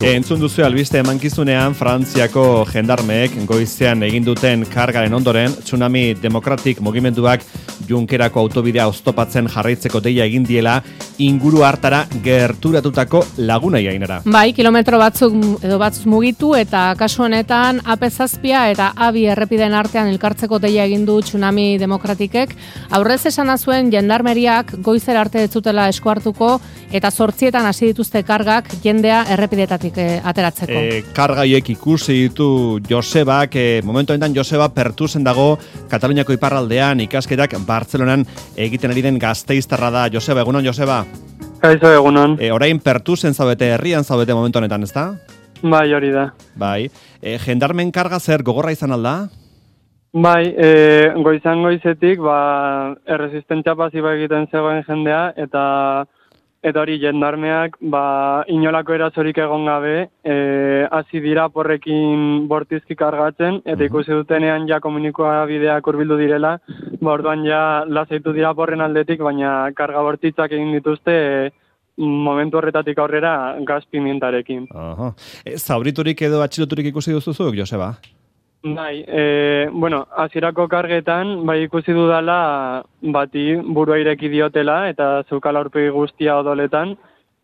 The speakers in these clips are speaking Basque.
Entzun duzu albiste emankizunean Frantziako jendarmeek goizean egin duten kargaren ondoren Tsunami Democratic mugimenduak Junkerako autobidea oztopatzen jarraitzeko deia egin diela inguru hartara gerturatutako lagunei Ainara. Bai, kilometro batzuk mugitu eta kasu honetan AP7 eta A2 errepideen artean elkartzeko deia egin du Tsunami Democraticek. Aurrez esana zuen jendarmeriak goizera arte ez zutela esku hartuko eta 8etan hasi dituzte kargak jendea errepideetatik ateratzeko. Kargaiek ikusi ditu Josebak, momentu honetan Joseba Pertusen dago Kataluniako iparraldean ikasketak Bartzelonan egiten ari den gasteiztarra da. Joseba, egunon Joseba? Kaixo, egunon. Orain Pertusen zaudete, herrian zaudete momentu honetan, ezta? Bai, hori da. Bai. Jendarmen karga zer gogorra izan alda? Bai, goizetik, erresistentzia pasiba egiten zegoen jendea, eta hori jendarmeak, inolako erasorik egon gabe, hasi dira porrekin bortizki kargatzen, eta ikusi dutenean ja komunikoa bideak hurbildu direla, orduan ja lasaitu dira porren aldetik, baina karga bortitzak egin dituzte, momentu horretatik aurrera gaz pimientarekin. Zauriturik edo atxiloturik ikusi duzuzuk, Joseba? Bai, hasierako kargetan, ikusi dudala bati burua ireki diotela eta zeukala aurpegi guztia odoletan.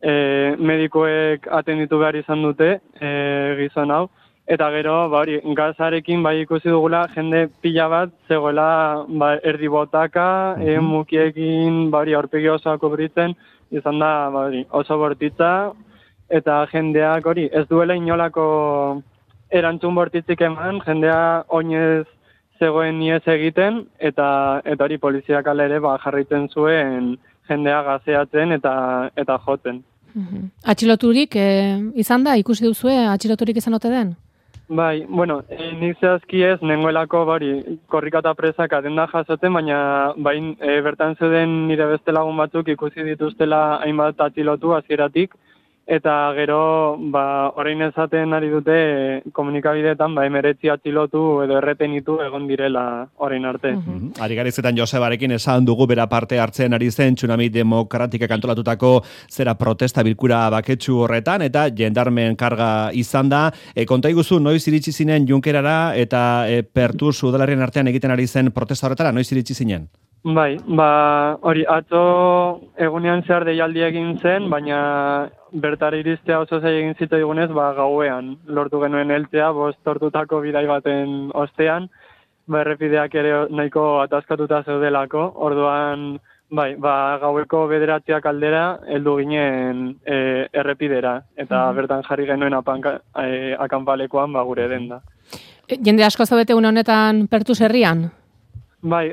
Medikoek atenditu behar izan dute gizon hau. Eta gero, gazarekin ikusi dugula jende pila bat zegoela erdi botaka, mukiekin aurpegi osoa kubritzen, izan da oso bortitza eta jendeak hori ez duela inolako erantzun bortitzik eman, jendea oinez zegoen iez egiten, eta hori poliziak alere jarraitzen zuen jendea gazeatzen eta joten. Atxiloturik izan da, ikusi duzue, atxiloturik izan ote den? Bai, nik zehazki ez, nengoelako korrikata presak adenda jasoten, baina bertan zeuden nire beste lagun batzuk ikusi dituztela hainbat atxilotu hasieratik, eta gero, orain esaten ari dute komunikabideetan, 19 atxilotu edo erretenitu egon direla orain arte. Ari garizetan Josebarekin esan dugu bera parte hartzen ari zen Tsunami Demokratikak antolatutako zera protesta bilkura baketsu horretan, eta jendarmen karga izan da. Konta iguzu, noiz iritsi zinen Junkerara eta Pertus udalarrien artean egiten ari zen protesta horretara, noiz iritsi zinen? Bai, hori, atzo egunean zehar deialdi egin zen, baina bertara iristea oso zaila egin zitu digunez, gauean lortu genuen heltzea, 5 ordutako bidai baten ostean, errepideak ere nahiko ataskatuta zeudelako, orduan, gaueko 9 aldera heldu ginen errepidera, eta bertan jarri genuen akanpalekoan gure denda. Jende asko zaudete une honetan Pertus herrian? Bai,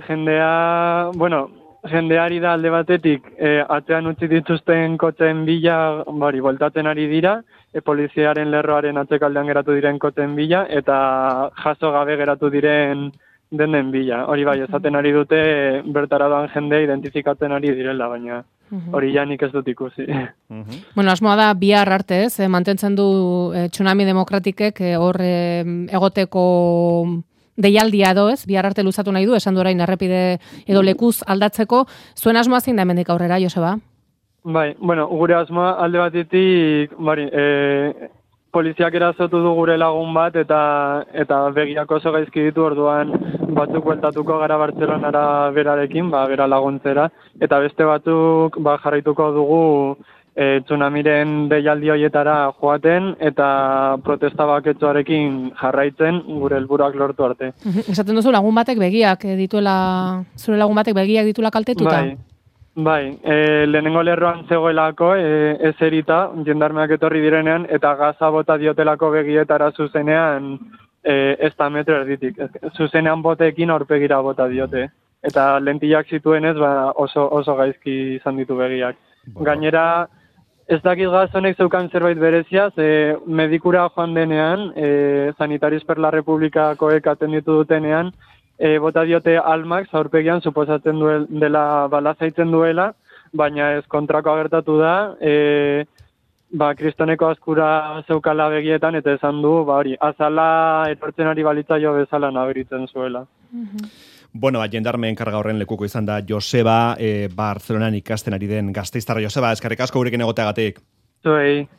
jendeari da alde batetik, atzean utzi dituzten kotzen bila, voltatzen ari dira, poliziaren lerroaren atzekaldean geratu diren kotzen bila, eta jaso gabe geratu diren denden bila. Hori esaten ari dute bertara doan jende identifikatzen ari direla, baina hori ja nik ez dut ikusi. Asmoa da bihar arte, mantentzen du Tsunami Demokratikek hor egoteko deialdia edo bihar arte luzatu nahi du, esan du orain errepide edo lekuz aldatzeko. Zuen asmoa zein da hemendik aurrera, Joseba? Bai, gure asmoa alde batetik, poliziak erazotu du gure lagun bat eta begiak oso gaizki ditu, orduan batzuk bueltatuko gara Bartzelonara berarekin, bera laguntzera, eta beste batzuk jarraituko dugu Tsunamiren deialdi horietara joaten eta protesta baketsuarekin jarraitzen gure helburuak lortu arte. Esaten duzu lagun batek begiak dituela, zure lagun batek begiak dituela kaltetuta? Bai, lehenengo lerroan zegoelako ezerita, jendarmeak etorri direnean, eta gaza bota diotelako begietara zuzenean ez da metro erditik. Zuzenean botekin aurpegira bota diote. Eta lentillak zituenez oso gaizki izan ditu begiak. Gainera, ez dakit gazonek zeukan zerbait berezia, medikura joan denean, Sanitarios per la Republikakoek atenditu dutenean, bota diote almak aurpegian suposatzen dela balazaitzen duela, baina ez kontrakoa gertatu da, kristoneko askura zeukala begietan, eta esan du, azala etortzen ari balitzaio bezala naberitzen zuela. Jendarmeen karga horren lekuko izan da Joseba, Bartzelonan ikasten ari den gasteiztarra. Joseba, eskerrik asko gurekin egoteagatik. Zuei.